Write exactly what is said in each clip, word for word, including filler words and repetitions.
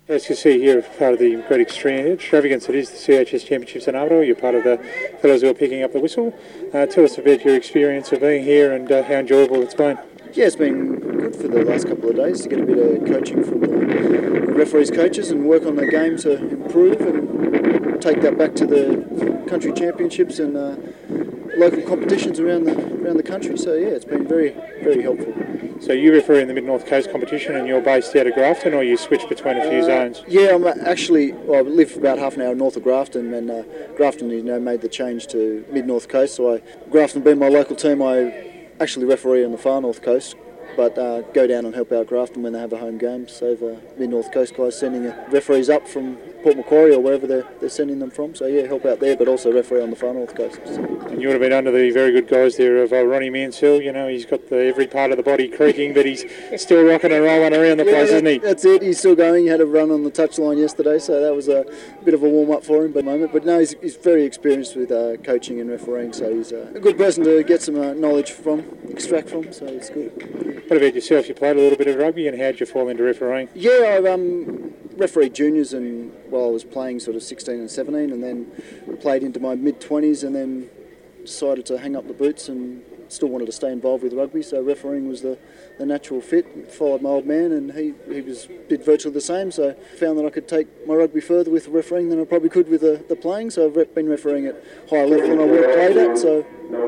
As you see here, part of the great extravagance that is the C H S Championships in Armadale, you're part of the fellows who are picking up the whistle. Uh, tell us about your experience of being here and uh, how enjoyable it's been. Yeah, it's been good for the last couple of days to get a bit of coaching from the referees' coaches and work on the game to improve and take that back to the country championships and uh, local competitions around the around the country. So yeah, it's been very, very helpful. So you referee in the Mid-North Coast competition and you're based out of Grafton, or you switch between a few uh, zones? Yeah, I'm actually, well, I live about half an hour north of Grafton, and uh, Grafton, you know, made the change to Mid-North Coast. So I, Grafton being my local team, I actually referee on the far North Coast, but uh, go down and help out Grafton when they have a home game. So the Mid-North Coast guys sending referees up from Port Macquarie or wherever they're, they're sending them from. So yeah, help out there, but also referee on the far North Coast. So. And you would have been under the very good guys there of uh, Ronnie Mansell. You know, he's got the, every part of the body creaking, but he's still rocking and rolling around the yeah, place, that, isn't he? That's it. He's still going. He had a run on the touchline yesterday, so that was a bit of a warm-up for him. But moment, but no, he's, he's very experienced with uh, coaching and refereeing, so he's uh, a good person to get some uh, knowledge from, extract from. So it's good. What about yourself? You played a little bit of rugby, and how did you fall into refereeing? Yeah, I've um, refereed juniors, and while well, I was playing sort of sixteen and seventeen, and then played into my mid twenties, and then decided to hang up the boots and still wanted to stay involved with rugby, so refereeing was the, the natural fit. Followed my old man, and he, he was did virtually the same, so found that I could take my rugby further with refereeing than I probably could with the, the playing. So I've been refereeing at higher level than I would have played at, so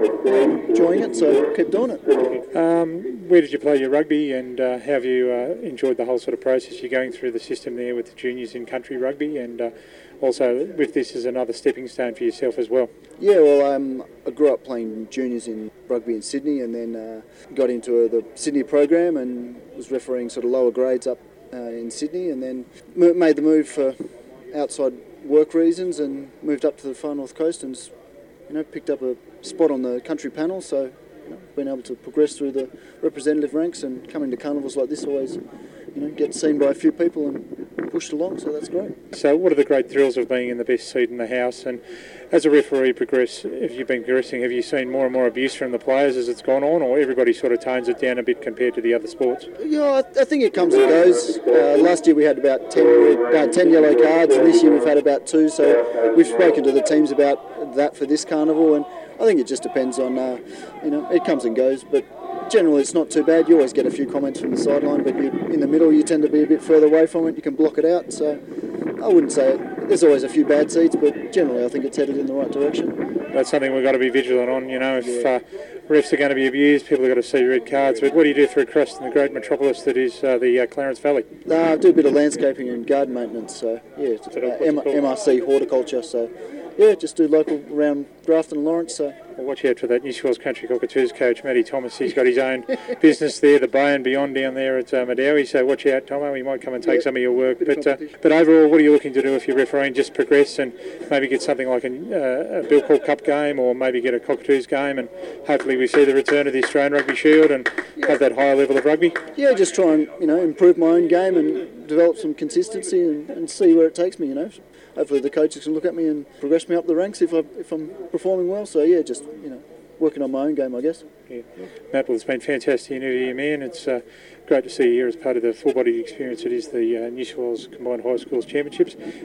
I'm enjoying it, so keep doing it. Um, where did you play your rugby, and uh, how have you uh, enjoyed the whole sort of process? You're going through the system there with the juniors in country rugby, and uh, also with this as another stepping stone for yourself as well. Yeah, well, um, I grew up playing juniors in rugby in Sydney, and then uh, got into uh, the Sydney program and was refereeing sort of lower grades up uh, in Sydney, and then m- made the move for outside work reasons and moved up to the far North Coast and, you know, picked up a spot on the country panel. So, you know, been able to progress through the representative ranks and coming to carnivals like this always, you know, get seen by a few people and pushed along, so that's great. So what are the great thrills of being in the best seat in the house? And as a referee progress, have you been progressing, have you seen more and more abuse from the players as it's gone on, or everybody sort of tones it down a bit compared to the other sports? Yeah, I, I think it comes and goes. Uh, last year we had about ten, uh, ten yellow cards, and this year we've had about two, so we've spoken to the teams about that for this carnival, and I think it just depends on, uh, you know, it comes and goes, but generally it's not too bad. You always get a few comments from the sideline, but you, in the middle you tend to be a bit further away from it. You can block it out, so I wouldn't say it. There's always a few bad seats, but generally I think it's headed in the right direction. That's something we've got to be vigilant on. You know, if yeah. uh, refs are going to be abused, people have got to see red cards. But what do you do for a crest in the great metropolis that is uh, the uh, Clarence Valley? Uh, I do a bit of landscaping and garden maintenance, so yeah, it's, uh, M- M R C horticulture, so yeah, just do local around Grafton and Lawrence. So. Well, watch out for that New South Wales Country Cockatoos coach, Matty Thomas. He's got his own business there, the Bay and Beyond down there at uh, Medowie. So watch out, Tomo. He might come and take yeah, some of your work. But uh, but overall, what are you looking to do if you're refereeing? Just progress and maybe get something like a, uh, a Bill Court Cup game, or maybe get a Cockatoos game, and hopefully we see the return of the Australian Rugby Shield and yeah. have that higher level of rugby. Yeah, just try and, you know, improve my own game and develop some consistency and, and see where it takes me. You know, hopefully the coaches can look at me and progress me up the ranks if I if I'm performing well. So yeah, just, you know, working on my own game, I guess. Yeah. Matt, well, it's been fantastic interview you, man. It's uh, great to see you here as part of the full-bodied experience. It is the uh, New South Wales Combined High Schools Championships.